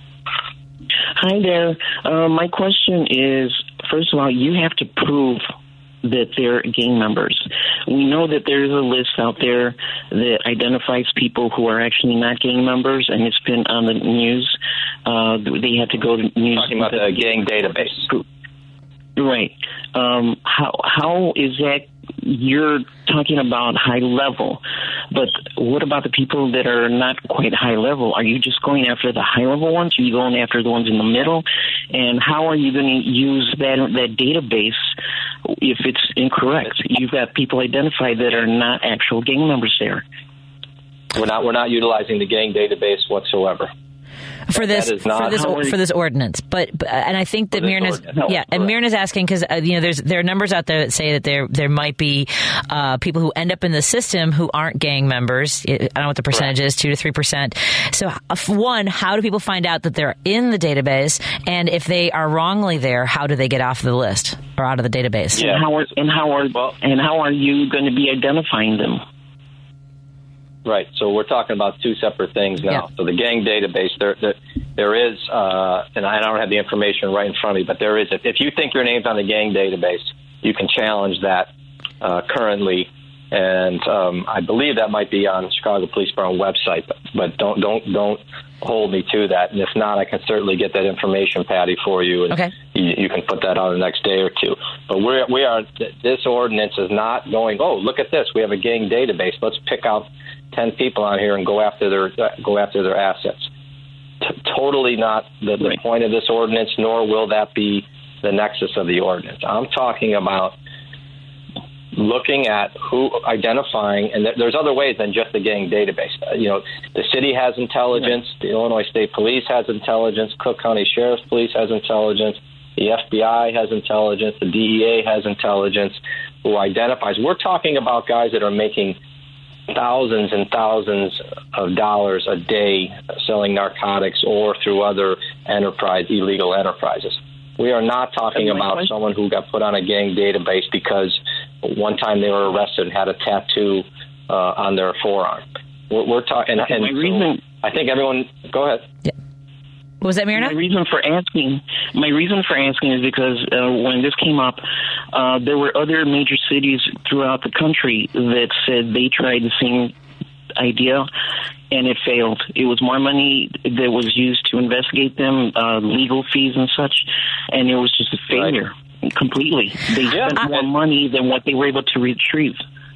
M: Hi there. Uh, my question is, first of all, you have to prove that they're gang members. We know that there's a list out there that identifies people who are actually not gang members, and it's been on the news. Uh, they have to go to news.
L: Talking about the gang database.
M: Right. Um, how how is that? You're talking about high level, but what about the people that are not quite high level? Are you just going after the high level ones? Are you going after the ones in the middle? And how are you going to use that that database if it's incorrect? You've got people identified that are not actual gang members there.
L: We're not we're not utilizing the gang database whatsoever.
C: For this,
L: that is not
C: for this,
L: how we-
C: for this ordinance, but, but and I think that Myrna's,
L: ordinance. No,
C: yeah, and Myrna's asking because uh, you know there's there are numbers out there that say that there there might be uh, people who end up in the system who aren't gang members. I don't know what the percentage is, two to three percent. So, uh, one, how do people find out that they're in the database, and if they are wrongly there, how do they get off the list or out of the database?
M: Yeah. And how are and how are and how are you going to be identifying them?
L: Right. So we're talking about two separate things now.
C: Yeah.
L: So the gang database, there, there, there is, uh, and I don't have the information right in front of me, but there is. If, if you think your name's on the gang database, you can challenge that uh, currently, and um, I believe that might be on the Chicago Police Department website. But, but don't don't don't hold me to that. And if not, I can certainly get that information, Patty, for you, and
C: okay.
L: you, you can put that on the next day or two. But we're we are. This ordinance is not going. Oh, look at this. We have a gang database. Let's pick out ten people on here and go after their uh, go after their assets. T- totally not the, the
M: right.
L: point of this ordinance, nor will that be the nexus of the ordinance. I'm talking about looking at who, identifying, and th- there's other ways than just the gang database. Uh, you know, the city has intelligence, right. the Illinois State Police has intelligence, Cook County Sheriff's Police has intelligence, the F B I has intelligence, the D E A has intelligence, who identifies. We're talking about guys that are making thousands and thousands of dollars a day selling narcotics or through other enterprise, illegal enterprises. We are not talking about question. someone who got put on a gang database because one time they were arrested and had a tattoo uh, on their forearm. We're, we're talking, and, and so reason, I think everyone. Go ahead.
C: Yeah. What was that, Myrna?
M: My reason for asking, my reason for asking is because uh, when this came up, uh, there were other major cities throughout the country that said they tried the same idea, and it failed. It was more money that was used to investigate them, uh, legal fees and such, and it was just a failure right. completely. They
L: yeah,
M: spent more money than what they were able to retrieve.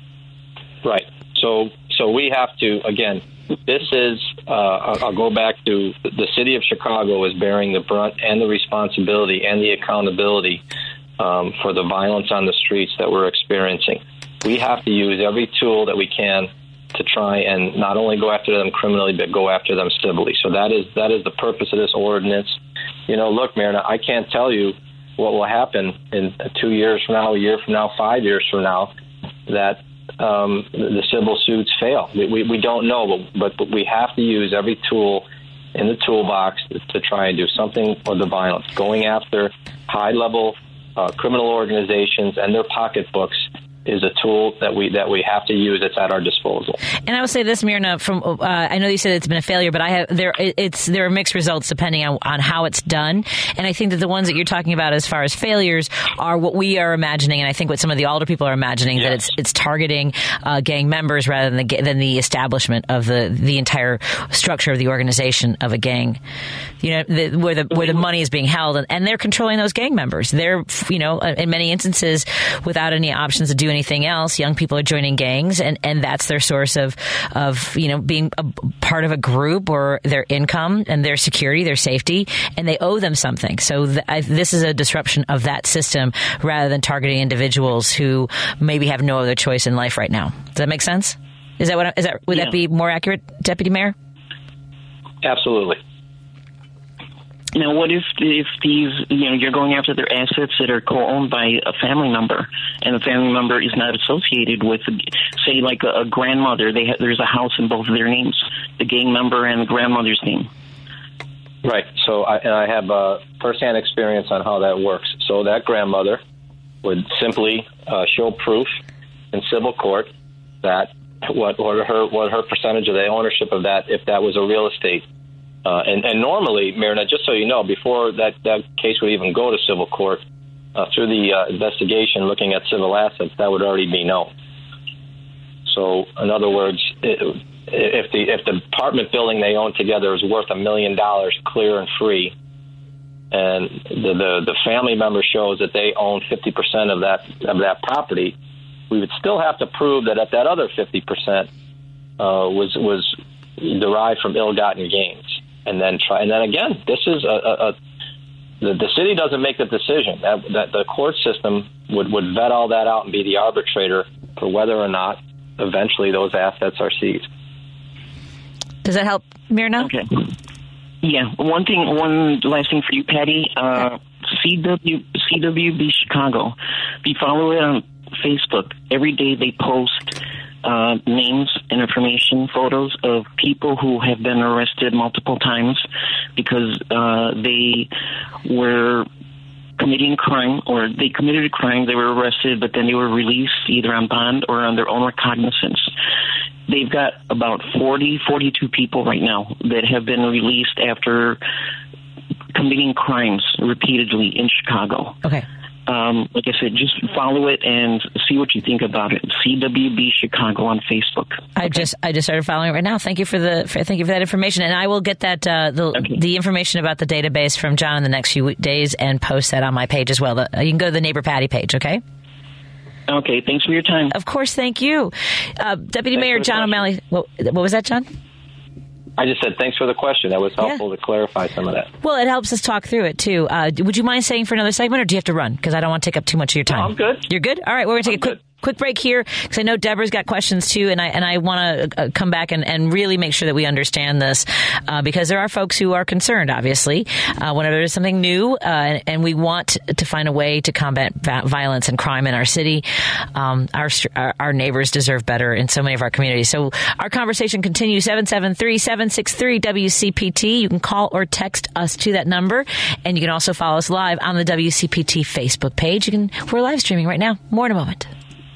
L: Right. So, so we have to again. This is, uh, I'll go back to the city of Chicago is bearing the brunt and the responsibility and the accountability um, for the violence on the streets that we're experiencing. We have to use every tool that we can to try and not only go after them criminally, but go after them civilly. So that is that is the purpose of this ordinance. You know, look, Myrna, I can't tell you what will happen in two years from now, a year from now, five years from now, that Um, the civil suits fail. We, we, we don't know, but, but we have to use every tool in the toolbox to, to try and do something for the violence. Going after high-level uh, criminal organizations and their pocketbooks is a tool that we that we have to use. It's at our disposal.
C: And I will say this, Myrna. From uh, I know you said it's been a failure, but I have there. It's there are mixed results depending on, on how it's done. And I think that the ones that you're talking about as far as failures are what we are imagining, and I think what some of the older people are imagining yes. that it's it's targeting uh, gang members rather than the than the establishment of the the entire structure of the organization of a gang. You know, the, where the where the money is being held, and, and they're controlling those gang members. They're you know in many instances without any options to do anything else. Young people are joining gangs, and, and that's their source of, of you know, being a part of a group or their income and their security, their safety, and they owe them something. So th- I, this is a disruption of that system rather than targeting individuals who maybe have no other choice in life right now. Does that make sense? Is that what? I, is that would yeah. that be more accurate, Deputy Mayor?
L: Absolutely.
M: Now, what if if these, you know, you're going after their assets that are co-owned by a family member, and the family member is not associated with, say, like a, a grandmother? They ha- there's a house in both of their names, the gang member and the grandmother's name.
L: Right. So, I, and I have uh, firsthand experience on how that works. So that grandmother would simply uh, show proof in civil court that what, what her what her percentage of the ownership of that, if that was a real estate. Uh, and, and normally, Myrna, just so you know, before that, that case would even go to civil court, uh, through the uh, investigation looking at civil assets, that would already be known. So, in other words, it, if the if the apartment building they own together is worth a million dollars clear and free, and the, the the family member shows that they own fifty percent of that of that property, we would still have to prove that at that other fifty percent uh, was was derived from ill-gotten gains. And then try, and then again, this is a, a, a the, the city doesn't make the decision. That, that the court system would, would vet all that out and be the arbitrator for whether or not eventually those assets are seized.
C: Does that help, Myrna?
M: Okay. Yeah, one thing, one last thing for you, Patty. Uh, C W C W B Chicago. If you follow it on Facebook, every day they post uh, names and information, photos of people who have been arrested multiple times because uh, they were committing crime, or they committed a crime, they were arrested, but then they were released either on bond or on their own recognizance. They've got about forty, forty-two people right now that have been released after committing crimes repeatedly in Chicago.
C: Okay.
M: Um, like I said, just follow it and see what you think about it. C W B Chicago on Facebook.
C: I just I just started following it right now. Thank you for the for, thank you for that information, and I will get that uh, the okay. the information about the database from John in the next few days and post that on my page as well. The, you can go to the Neighbor Patty page. Okay.
M: Okay. Thanks for your time.
C: Of course. Thank you, uh, Deputy Mayor John O'Malley. What, what was that, John?
L: I just said thanks for the question. That was helpful yeah. to clarify some of that.
C: Well, it helps us talk through it, too. Uh, would you mind staying for another segment, or do you have to run? Because I don't want to take up too much of your time.
L: No, I'm good.
C: You're good? All right, we're going to take I'm a quick... Good. Quick break here, because I know Deborah's got questions too, and I and I want to uh, come back and, and really make sure that we understand this, uh, because there are folks who are concerned, obviously, uh, whenever there's something new, uh, and, and we want to find a way to combat va- violence and crime in our city. Um, our, our our neighbors deserve better in so many of our communities. So our conversation continues, seven seven three, seven six three, W C P T. You can call or text us to that number, and you can also follow us live on the W C P T Facebook page. You can We're live streaming right now. More in a moment.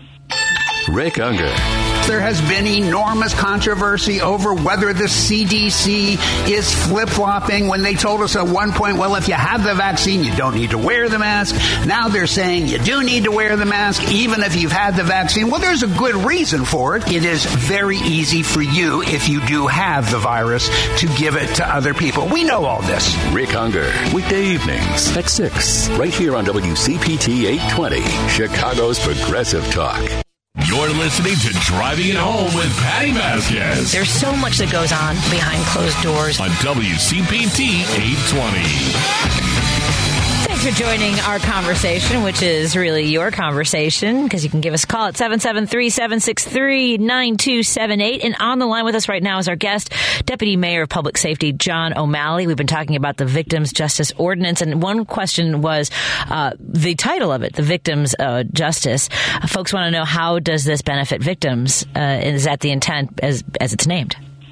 F: Rick Unger.
N: There has been enormous controversy over whether the C D C is flip-flopping when they told us at one point, well, if you have the vaccine, you don't need to wear the mask. Now they're saying you do need to wear the mask even if you've had the vaccine. Well, there's a good reason for it. It is very easy for you, if you do have the virus, to give it to other people. We know all this.
F: Rick Unger, weekday evenings at six, right here on W C P T eight twenty, Chicago's Progressive Talk.
H: You're listening to Driving It Home with Patty Vasquez.
C: There's so much that goes on behind closed doors.
H: On W C P T eight twenty.
C: Thanks for joining our conversation, which is really your conversation, because you can give us a call at seven seven three, seven six three, nine two seven eight. And on the line with us right now is our guest, Deputy Mayor of Public Safety, John O'Malley. We've been talking about the Victims Justice Ordinance, and one question was uh, the title of it, the Victims uh, Justice. Uh, folks want to know, how does this benefit victims? Uh, is that the intent as as it's named?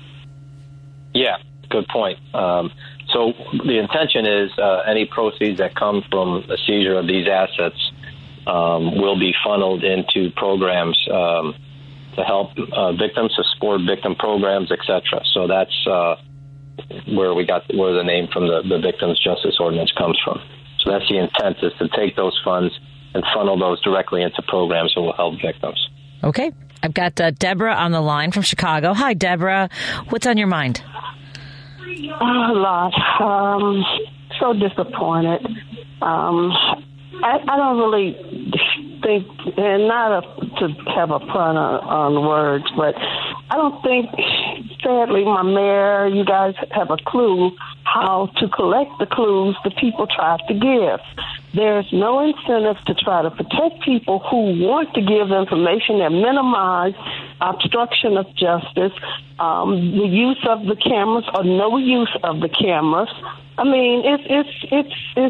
L: Yeah, good point. Um, So the intention is uh, any proceeds that come from the seizure of these assets um, will be funneled into programs um, to help uh, victims, to support victim programs, et cetera. So that's uh, where we got where the name from the, the Victims Justice Ordinance comes from. So that's the intent, is to take those funds and funnel those directly into programs that will help victims.
C: Okay. I've got uh, Deborah on the line from Chicago. Hi, Deborah. What's on your mind?
O: Oh, a lot. Um, so disappointed. Um, I, I don't really think, and not a, to have a pun on, on words, but I don't think, sadly, my mayor, you guys have a clue how to collect the clues the people try to give. There's no incentive to try to protect people who want to give information that minimize obstruction of justice, um, the use of the cameras or no use of the cameras. I mean, it's it's it's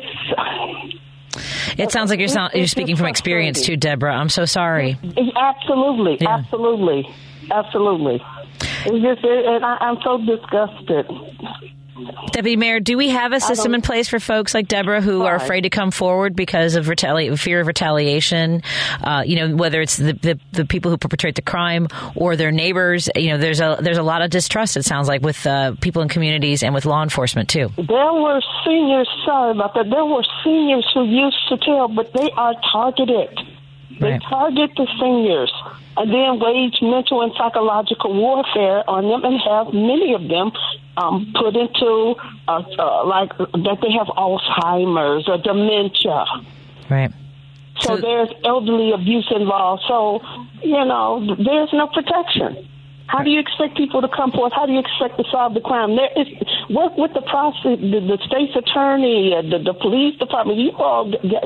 O: it's.
C: It sounds like you're sound, you're speaking from experience too, Deborah. I'm so sorry.
O: Absolutely,
C: yeah.
O: absolutely, absolutely. It's just, it, and I, I'm so disgusted.
C: Deputy Mayor, do we have a system in place for folks like Deborah who are afraid to come forward because of retali- fear of retaliation? Uh, you know, whether it's the, the the people who perpetrate the crime or their neighbors. You know, there's a there's a lot of distrust, it sounds like, with uh, people in communities and with law enforcement too.
O: There were seniors, sorry about that. There were seniors who used to tell, but they are targeted. They right. target the seniors and then wage mental and psychological warfare on them, and have many of them um, put into, uh, uh, like, that they have Alzheimer's or dementia.
C: Right.
O: So, so there's elderly abuse involved. So, you know, there's no protection. How do you expect people to come forth? How do you expect to solve the crime? There is, work with the process, the, the state's attorney, uh, the, the police department. You all get...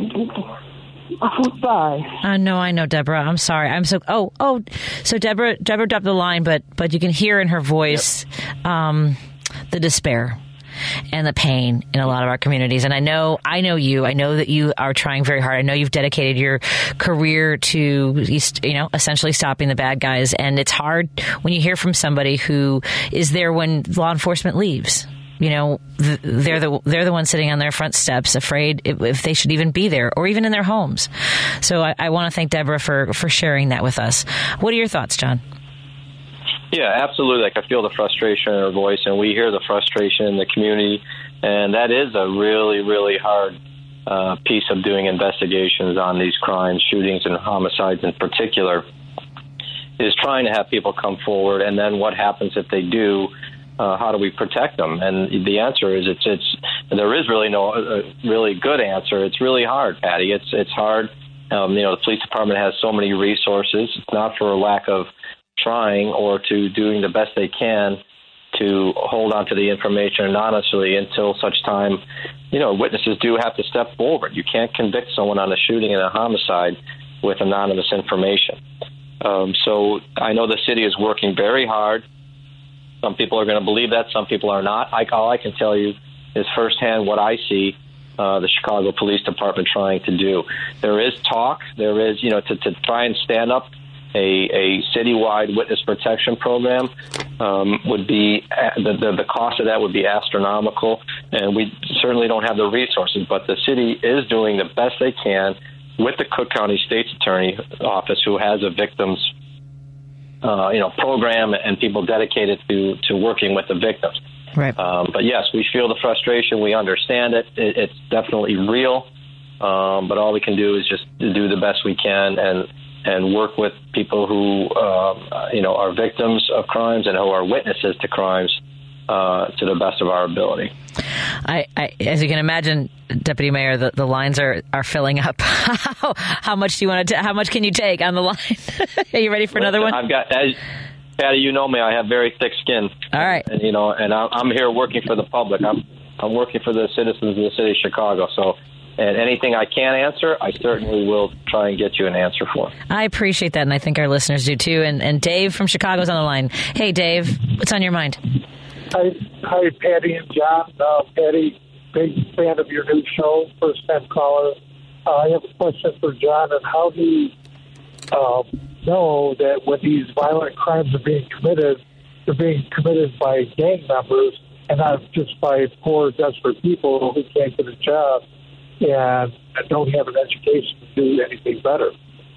O: Bye.
C: Uh, no, I know, Deborah. I'm sorry. I'm so. Oh, oh. So Deborah, Deborah dropped the line, but but you can hear in her voice yep. um, the despair. and the pain in a lot of our communities. And I know, I know you, I know that you are trying very hard. I know you've dedicated your career to, you know, essentially stopping the bad guys. And it's hard when you hear from somebody who is there when law enforcement leaves. You know, they're the they're the ones sitting on their front steps, afraid if, if they should even be there, or even in their homes. So I, I want to thank Deborah for, for sharing that with us. What are your thoughts, John?
L: Yeah, absolutely. Like, I feel the frustration in her voice, and we hear the frustration in the community, and that is a really, really hard uh, piece of doing investigations on these crimes, shootings and homicides in particular, is trying to have people come forward, and then what happens if they do? Uh, how do we protect them? And the answer is it's it's there is really no uh, really good answer. It's really hard, Patty. It's it's hard. Um, you know, the police department has so many resources. It's not for a lack of trying or to doing the best they can to hold on to the information anonymously until such time, you know, witnesses do have to step forward. You can't convict someone on a shooting and a homicide with anonymous information. Um, so I know the city is working very hard. Some people are going to believe that. Some people are not. I, all I can tell you is firsthand what I see uh, the Chicago Police Department trying to do. There is talk. There is, you know, to, to try and stand up a, a citywide witness protection program um, would be, the, the, the cost of that would be astronomical, and we certainly don't have the resources. But the city is doing the best they can with the Cook County State's Attorney Office, who has a victims Uh, you know, program and people dedicated to, to working with the victims.
C: Right.
L: Um, but yes, we feel the frustration. We understand it. it it's definitely real. Um, but all we can do is just do the best we can and and work with people who, uh, you know, are victims of crimes and who are witnesses to crimes uh, to the best of our ability.
C: I, I, as you can imagine, Deputy Mayor, the, the lines are, are filling up. how, how much do you want to? How much can you take on the line? Are you ready for another one?
L: I've got, as, Patty, you know me. I have very thick skin.
C: All right,
L: and you know, and I'm here working for the public. I'm I'm working for the citizens of the city of Chicago. So, and anything I can answer, I certainly will try and get you an answer for.
C: I appreciate that, and I think our listeners do too. And and Dave from Chicago's on the line. Hey, Dave, what's on your mind?
P: Hi, hi, Patty and John. Uh, Patty, big fan of your new show, first time caller. Uh, I have a question for John. And how do you uh, know that when these violent crimes are being committed, they're being committed by gang members and not just by poor, desperate people who can't get a job and don't have an education to do anything better?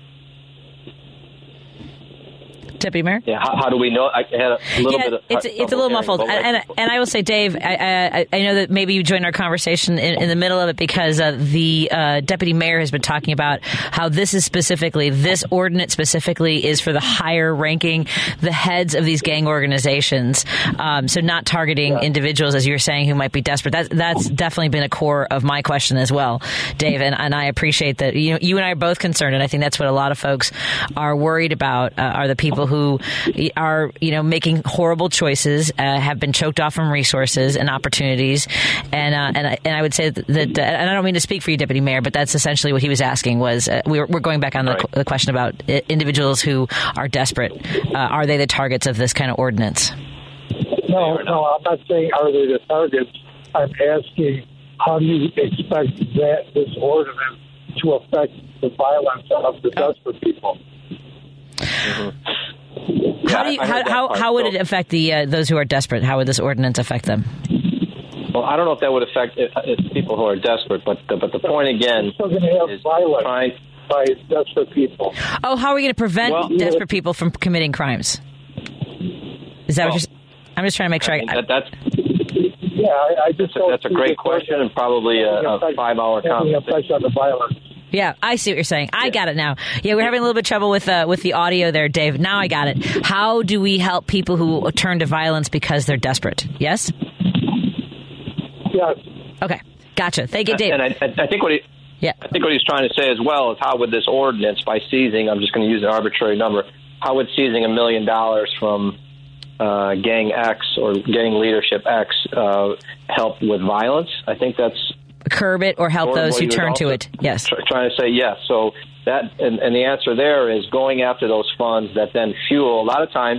C: Deputy Mayor?
L: Yeah, how, how do we know? I had a little
C: yeah,
L: bit of
C: it's, it's a little muffled. And, and, and I will say, Dave, I, I, I know that maybe you joined our conversation in, in the middle of it because uh, the uh, Deputy Mayor has been talking about how this is specifically, this ordinance specifically is for the higher ranking, the heads of these gang organizations. Um, so not targeting yeah. individuals, as you were saying, who might be desperate. That, that's definitely been a core of my question as well, Dave. And, and I appreciate that. You know, you and I are both concerned, and I think that's what a lot of folks are worried about, uh, are the people who who are, you know, making horrible choices, uh, have been choked off from resources and opportunities. And uh, and, I, and I would say that, that, and I don't mean to speak for you, Deputy Mayor, but that's essentially what he was asking was, uh, we were, we're going back on the,
L: right.
C: the question about individuals who are desperate. Uh, are they the targets of this kind of ordinance?
P: No, no, I'm not saying are they the targets. I'm asking, how do you expect that this ordinance to affect the violence of the desperate people?
L: Mm-hmm.
C: How do you, how how, how would it affect the uh, those who are desperate? How would this ordinance affect them?
L: Well, I don't know if that would affect it, it, people who are desperate, but the, but the point again
P: still going to have
L: is
P: violence
L: trying
P: by desperate people.
C: Oh, how are we going to prevent
L: well,
C: desperate people from committing crimes? Is that well, what you're? I'm just trying to make sure. I,
L: I, that, that's
P: yeah, I, I just
L: that's, that's a great question and probably a, a five-hour conversation
P: on the violence.
C: Yeah, I see what you're saying. I got it now. Yeah, we're having a little bit of trouble with uh, with the audio there, Dave. Now I got it. How do we help people who turn to violence because they're desperate? Yes?
P: Yes.
C: Okay. Gotcha. Thank you, Dave.
L: And I, I think what he,
C: yeah.
L: I think what he's trying to say as well is how would this ordinance, by seizing, I'm just going to use an arbitrary number, how would seizing a million dollars from uh, gang X or gang leadership X uh, help with violence? I think that's...
C: Curb it or help or those who turn to it. Yes.
L: Try, trying to say yes. So that, and, and the answer there is going after those funds that then fuel. A lot of times,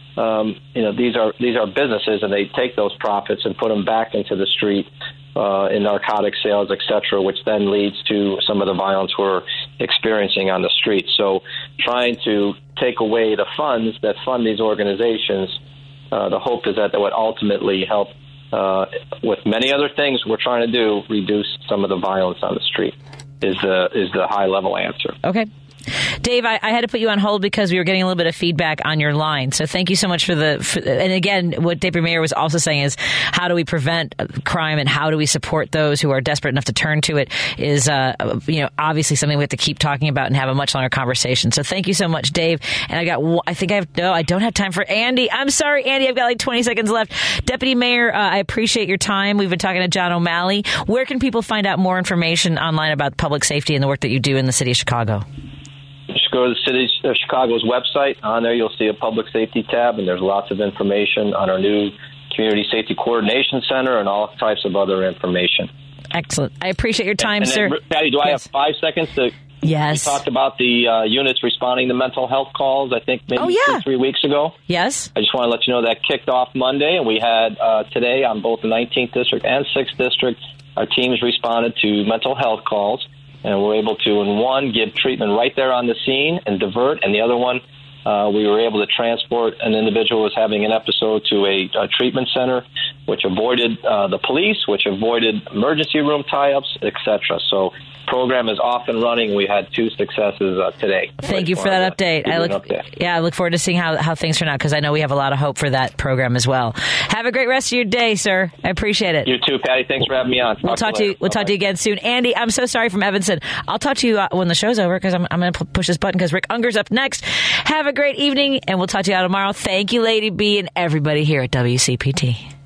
L: um, you know, these are these are businesses, and they take those profits and put them back into the street uh, in narcotic sales, et cetera, which then leads to some of the violence we're experiencing on the street. So trying to take away the funds that fund these organizations, uh, the hope is that that would ultimately help, uh, with many other things we're trying to do, reduce some of the violence on the street, is the, is the high-level answer.
C: Okay. Dave, I, I had to put you on hold because we were getting a little bit of feedback on your line. So thank you so much for the, for, and again, what Dave Mayer was also saying is how do we prevent crime and how do we support those who are desperate enough to turn to it is, uh, you know, obviously something we have to keep talking about and have a much longer conversation. So thank you so much, Dave. And I got, I think I have, no, I don't have time for Andy. I'm sorry, Andy. I've got like twenty seconds left. Deputy Mayor, uh, I appreciate your time. We've been talking to John O'Malley. Where can people find out more information online about public safety and the work that you do in the city of Chicago?
L: Just go to the City of Chicago's website. On there, you'll see a public safety tab, and there's lots of information on our new Community Safety Coordination Center and all types of other information.
C: Excellent. I appreciate your time,
L: and, and
C: sir.
L: Then, Patty, do yes. I have five seconds to...
C: Yes.
L: We talked about the uh, units responding to mental health calls, I think maybe
C: oh, yeah.
L: two, three weeks ago.
C: Yes.
L: I just want to let you know that kicked off Monday, and we had uh, today on both the nineteenth District and sixth District, our teams responded to mental health calls. And we're able to, in one, give treatment right there on the scene and divert, and the other one, uh, we were able to transport an individual who was having an episode to a, a treatment center, which avoided uh, the police, which avoided emergency room tie-ups, et cetera. So program is off and running. We had two successes uh, today.
C: Thank you for that update. I look, update. Yeah, I look forward to seeing how, how things turn out because I know we have a lot of hope for that program as well. Have a great rest of your day, sir. I appreciate it.
L: You too, Patty. Thanks for having me on. Talk
C: we'll talk to you. We'll Bye-bye. talk to you again soon. Andy, I'm so sorry from Evanston. I'll talk to you uh, when the show's over because I'm, I'm going to push this button because Rick Unger's up next. Have a great evening, and we'll talk to you all tomorrow. Thank you, Lady B, and everybody here at W C P T.